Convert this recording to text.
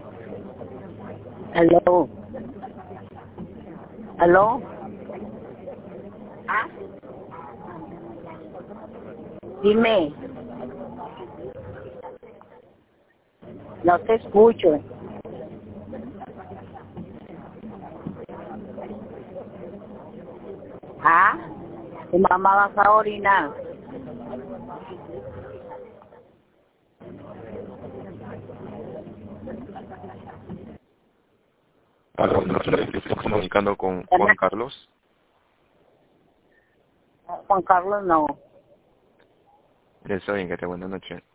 Aló. ¿Aló? ¿Ah? Dime. No te escucho. ¿Ah? Tu mamá vas a orinar. Aló, no sé, estoy comunicando con Juan Carlos. Juan Carlos no. Está bien, que te buenas noches.